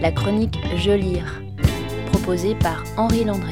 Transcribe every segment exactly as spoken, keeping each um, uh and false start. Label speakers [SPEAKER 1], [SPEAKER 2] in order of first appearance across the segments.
[SPEAKER 1] la chronique Je lire, proposée par Henri Landré.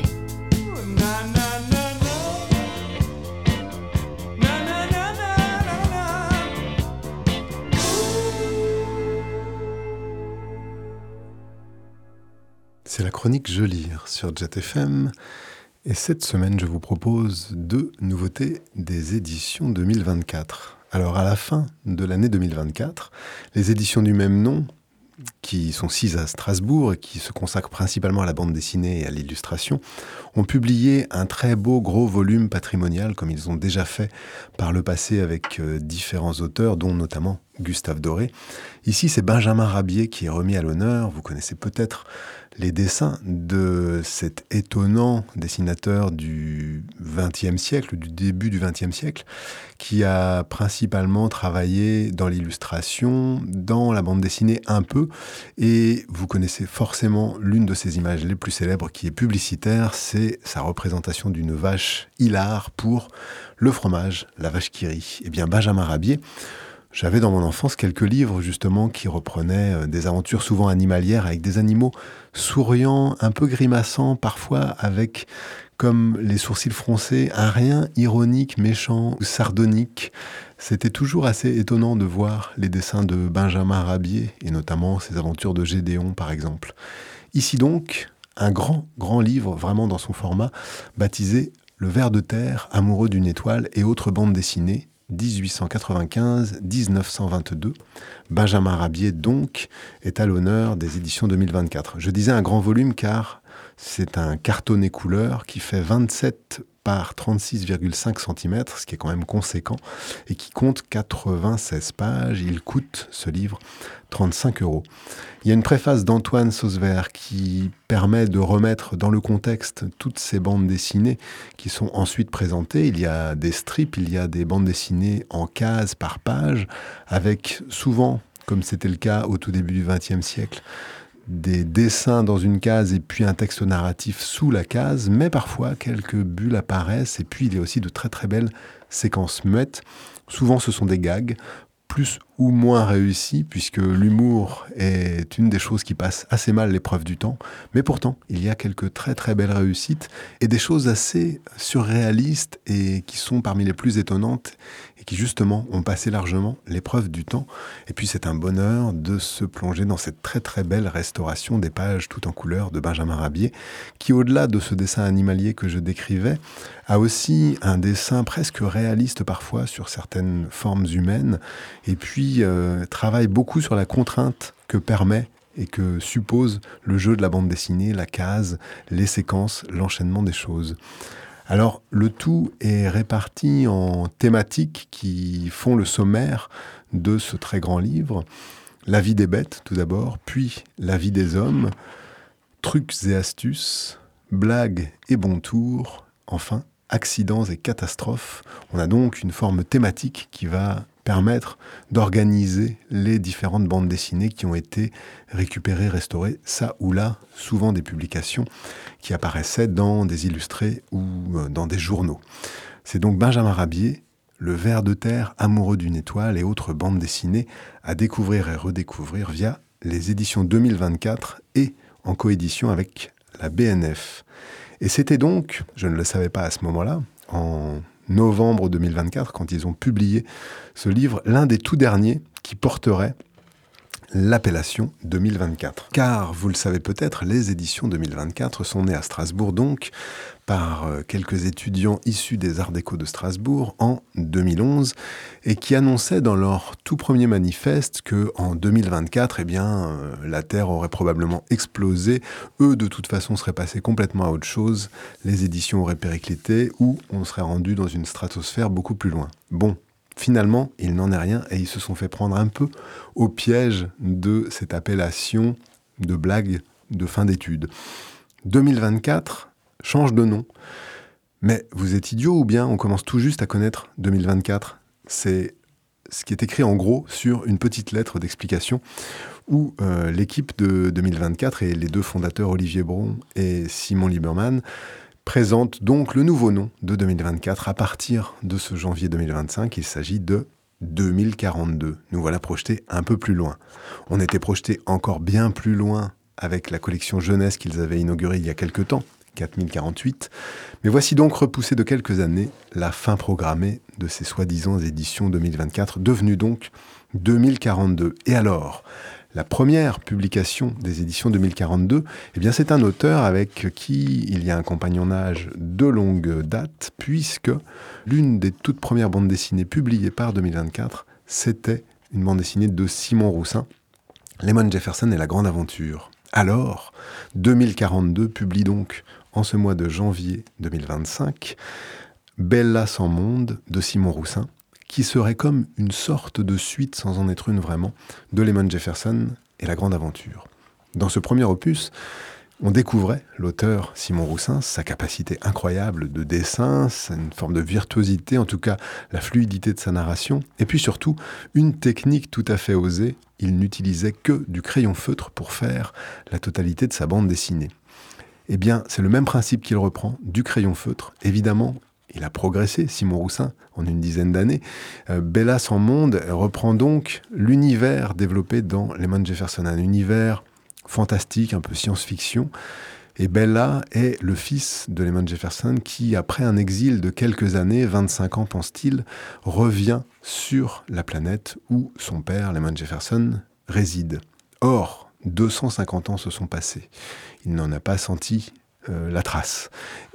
[SPEAKER 2] C'est la chronique Je lire sur Jet F M. Et cette semaine, je vous propose deux nouveautés des éditions deux mille vingt-quatre. Alors, à la fin de l'année deux mille vingt-quatre, les éditions du même nom, qui sont six à Strasbourg et qui se consacrent principalement à la bande dessinée et à l'illustration, ont publié un très beau gros volume patrimonial, comme ils ont déjà fait par le passé avec euh, différents auteurs, dont notamment Gustave Doré. Ici, c'est Benjamin Rabier qui est remis à l'honneur. Vous connaissez peut-être les dessins de cet étonnant dessinateur du vingtième siècle, du début du vingtième siècle, qui a principalement travaillé dans l'illustration, dans la bande dessinée un peu, et vous connaissez forcément l'une de ses images les plus célèbres qui est publicitaire, c'est sa représentation d'une vache hilare pour le fromage, la vache qui rit. Eh bien, Benjamin Rabier, j'avais dans mon enfance quelques livres justement qui reprenaient des aventures souvent animalières avec des animaux souriants, un peu grimaçants, parfois avec, comme les sourcils froncés, un rien ironique, méchant ou sardonique. C'était toujours assez étonnant de voir les dessins de Benjamin Rabier et notamment ses aventures de Gédéon par exemple. Ici donc, un grand, grand livre vraiment dans son format baptisé Le ver de terre, amoureux d'une étoile et autres bandes dessinées, dix-huit cent quatre-vingt-quinze à dix-neuf cent vingt-deux. Benjamin Rabier, donc, est à l'honneur des éditions deux mille vingt-quatre. Je disais un grand volume car c'est un cartonné couleur qui fait vingt-sept par trente-six virgule cinq centimètres, ce qui est quand même conséquent, et qui compte quatre-vingt-seize pages. Il coûte, ce livre, trente-cinq euros. Il y a une préface d'Antoine Sauzevert qui permet de remettre dans le contexte toutes ces bandes dessinées qui sont ensuite présentées. Il y a des strips, il y a des bandes dessinées en cases par page, avec souvent, comme c'était le cas au tout début du vingtième siècle, des dessins dans une case et puis un texte narratif sous la case, mais parfois quelques bulles apparaissent et puis il y a aussi de très très belles séquences muettes. Souvent ce sont des gags, plus ou moins réussis, puisque l'humour est une des choses qui passe assez mal l'épreuve du temps, mais pourtant il y a quelques très très belles réussites et des choses assez surréalistes et qui sont parmi les plus étonnantes et qui justement ont passé largement l'épreuve du temps. Et puis c'est un bonheur de se plonger dans cette très très belle restauration des pages tout en couleur de Benjamin Rabier, qui au-delà de ce dessin animalier que je décrivais, a aussi un dessin presque réaliste parfois sur certaines formes humaines, et puis euh, travaille beaucoup sur la contrainte que permet et que suppose le jeu de la bande dessinée, la case, les séquences, l'enchaînement des choses. Alors, le tout est réparti en thématiques qui font le sommaire de ce très grand livre. La vie des bêtes, tout d'abord, puis la vie des hommes, trucs et astuces, blagues et bons tours, enfin, accidents et catastrophes. On a donc une forme thématique qui va permettre d'organiser les différentes bandes dessinées qui ont été récupérées, restaurées, ça ou là, souvent des publications qui apparaissaient dans des illustrés ou dans des journaux. C'est donc Benjamin Rabier, Le ver de terre, amoureux d'une étoile et autres bandes dessinées à découvrir et redécouvrir via les éditions deux mille vingt-quatre et en coédition avec la B N F. Et c'était donc, je ne le savais pas à ce moment-là, en novembre deux mille vingt-quatre, quand ils ont publié ce livre, l'un des tout derniers qui porterait l'appellation deux mille vingt-quatre. Car, vous le savez peut-être, les éditions deux mille vingt-quatre sont nées à Strasbourg, donc, par quelques étudiants issus des Arts Déco de Strasbourg en deux mille onze, et qui annonçaient dans leur tout premier manifeste qu'en deux mille vingt-quatre, eh bien, euh, la Terre aurait probablement explosé. Eux, de toute façon, seraient passés complètement à autre chose. Les éditions auraient périclité, ou on serait rendu dans une stratosphère beaucoup plus loin. Bon. Finalement, il n'en est rien et ils se sont fait prendre un peu au piège de cette appellation de blague de fin d'études. deux mille vingt-quatre change de nom. Mais vous êtes idiot ou bien on commence tout juste à connaître deux mille vingt-quatre ? C'est ce qui est écrit en gros sur une petite lettre d'explication où euh, l'équipe de deux mille vingt-quatre et les deux fondateurs Olivier Bron et Simon Lieberman présente donc le nouveau nom de deux mille vingt-quatre à partir de ce janvier deux mille vingt-cinq. Il s'agit de deux mille quarante-deux. Nous voilà projetés un peu plus loin. On était projetés encore bien plus loin avec la collection jeunesse qu'ils avaient inaugurée il y a quelque temps, quatre mille quarante-huit. Mais voici donc repoussée de quelques années la fin programmée de ces soi-disant éditions deux mille vingt-quatre, devenues donc deux mille quarante-deux. Et alors, la première publication des éditions deux mille quarante-deux, eh bien c'est un auteur avec qui il y a un compagnonnage de longue date, puisque l'une des toutes premières bandes dessinées publiées par deux mille vingt-quatre, c'était une bande dessinée de Simon Roussin, Lemon Jefferson et la Grande Aventure. Alors, deux mille quarante-deux publie donc, en ce mois de janvier deux mille vingt-cinq, Bella sans monde de Simon Roussin, qui serait comme une sorte de suite, sans en être une vraiment, de Lemon Jefferson et la Grande Aventure. Dans ce premier opus, on découvrait l'auteur Simon Roussin, sa capacité incroyable de dessin, une forme de virtuosité, en tout cas la fluidité de sa narration, et puis surtout une technique tout à fait osée. Il n'utilisait que du crayon feutre pour faire la totalité de sa bande dessinée. Eh bien, c'est le même principe qu'il reprend, du crayon feutre. Évidemment, il a progressé, Simon Roussin, en une dizaine d'années. Euh, Bella sans monde reprend donc l'univers développé dans Lemon Jefferson, un univers fantastique, un peu science-fiction. Et Bella est le fils de Lemon Jefferson qui, après un exil de quelques années, vingt-cinq ans pense-t-il, revient sur la planète où son père, Lemon Jefferson, réside. Or, deux cent cinquante ans se sont passés. Il n'en a pas senti euh, la trace.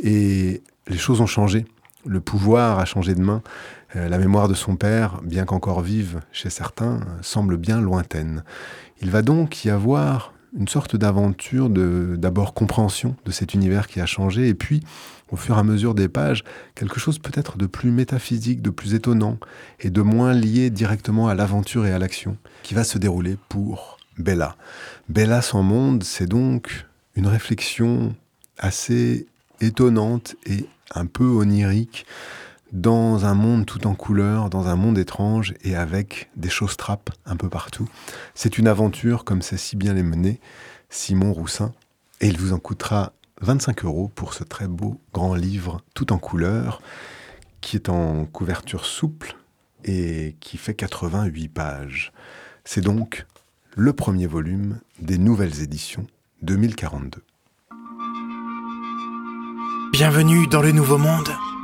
[SPEAKER 2] Et les choses ont changé. Le pouvoir a changé de main. Euh, la mémoire de son père, bien qu'encore vive chez certains, semble bien lointaine. Il va donc y avoir une sorte d'aventure, de, d'abord compréhension de cet univers qui a changé, et puis, au fur et à mesure des pages, quelque chose peut-être de plus métaphysique, de plus étonnant, et de moins lié directement à l'aventure et à l'action, qui va se dérouler pour Bella. Bella sans monde, c'est donc une réflexion assez étonnante et un peu onirique, dans un monde tout en couleurs, dans un monde étrange et avec des choses-trappes un peu partout. C'est une aventure, comme sait si bien les mener Simon Roussin, et il vous en coûtera vingt-cinq euros pour ce très beau grand livre tout en couleurs, qui est en couverture souple et qui fait quatre-vingt-huit pages. C'est donc le premier volume des nouvelles éditions deux mille quarante-deux.
[SPEAKER 3] Bienvenue dans le Nouveau Monde.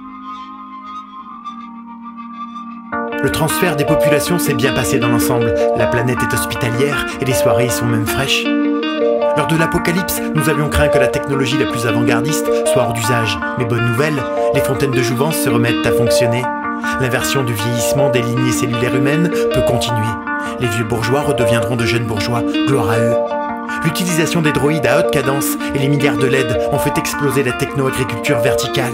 [SPEAKER 3] Le transfert des populations s'est bien passé dans l'ensemble. La planète est hospitalière et les soirées y sont même fraîches. Lors de l'apocalypse, nous avions craint que la technologie la plus avant-gardiste soit hors d'usage. Mais bonne nouvelle, les fontaines de jouvence se remettent à fonctionner. L'inversion du vieillissement des lignées cellulaires humaines peut continuer. Les vieux bourgeois redeviendront de jeunes bourgeois, gloire à eux. L'utilisation des droïdes à haute cadence et les milliards de L E D ont fait exploser la techno-agriculture verticale.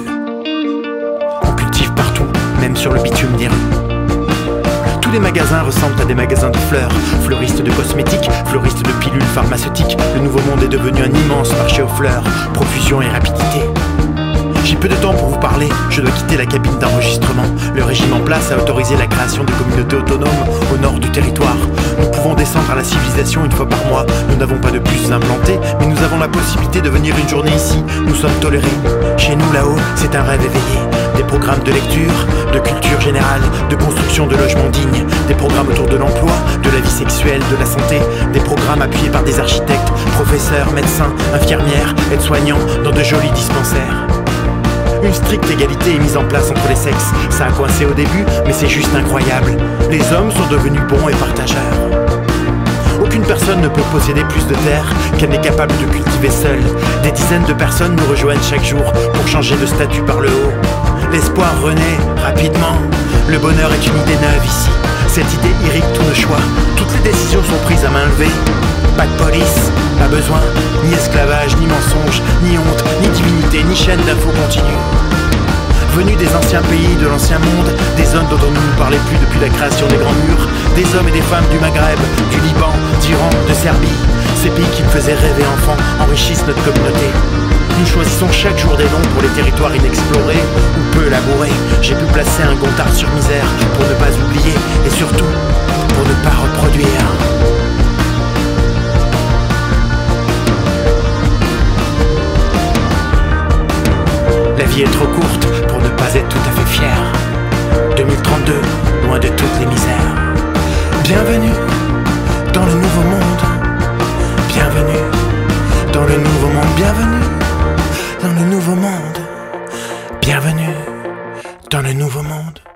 [SPEAKER 3] On cultive partout, même sur le bitume des rues. Tous les magasins ressemblent à des magasins de fleurs. Fleuristes de cosmétiques, fleuristes de pilules pharmaceutiques. Le nouveau monde est devenu un immense marché aux fleurs. Profusion et rapidité. J'ai peu de temps pour vous parler, je dois quitter la cabine d'enregistrement. Le régime en place a autorisé la création de communautés autonomes au nord du territoire. Nous pouvons descendre à la civilisation une fois par mois. Nous n'avons pas de puces implantées, mais nous avons la possibilité de venir une journée ici. Nous sommes tolérés. Chez nous, là-haut, c'est un rêve éveillé. Des programmes de lecture, de culture générale, de construction de logements dignes, des programmes autour de l'emploi, de la vie sexuelle, de la santé, des programmes appuyés par des architectes, professeurs, médecins, infirmières, aides-soignants, dans de jolis dispensaires. Une stricte égalité est mise en place entre les sexes. Ça a coincé au début, mais c'est juste incroyable. Les hommes sont devenus bons et partageurs. Aucune personne ne peut posséder plus de terre qu'elle n'est capable de cultiver seule. Des dizaines de personnes nous rejoignent chaque jour pour changer de statut par le haut. L'espoir renaît rapidement. Le bonheur est une idée neuve ici. Cette idée irrigue tous nos choix. Toutes les décisions sont prises à main levée. Pas de police, pas besoin, ni esclavage, ni mensonge, ni honte, ni divinité, ni chaîne d'infos continue. Venus des anciens pays, de l'ancien monde, des zones dont on ne nous parlait plus depuis la création des grands murs, des hommes et des femmes du Maghreb, du Liban, d'Iran, de Serbie. Ces pays qui me faisaient rêver enfant enrichissent notre communauté. Nous choisissons chaque jour des noms pour les territoires inexplorés ou peu labourés. J'ai pu placer un Gontard sur misère pour ne pas oublier et surtout pour ne pas reproduire. La vie est trop courte pour ne pas être tout à fait fier. deux mille trente-deux, loin de toutes les misères. Bienvenue dans le nouveau monde. Bienvenue le nouveau monde. Bienvenue dans le nouveau monde. Bienvenue dans le nouveau monde.